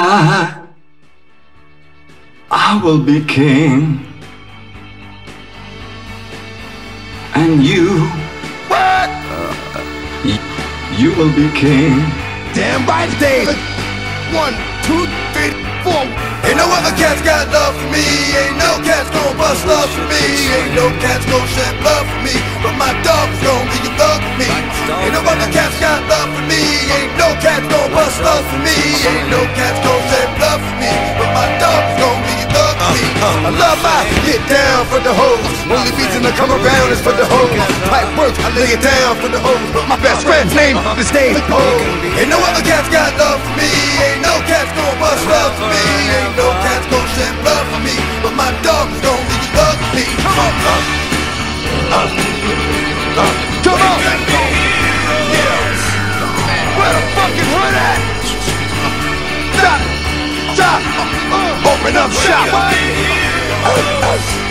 I will be king, and you, What? you will be king. Damn right, Dave. 1, 2, 3, 4. Ain't no other cats got love for me. Ain't no cats gon' bust love for me. Ain't no cats gon' shed blood for me. But my dog is gon' be a thug for me. Ain't no other cats got love for me. Ain't no cats gon' bust love for me. Ain't no cats gon' shed blood for me. But my dog is gon' be a thug for me. I love my get down for the hoes. Only reason I come around is for the hoes. Pipe work, I lay it down for the hoes. My best friend's name is Dave. Ain't no other cats got love for me. Ain't no cats gon' bust love for me. Ain't no cats gon' shed blood for me. But my dog is gon' be a thug for me. Come on, come on. Where the fucking hood at? Stop, stop, open up shop.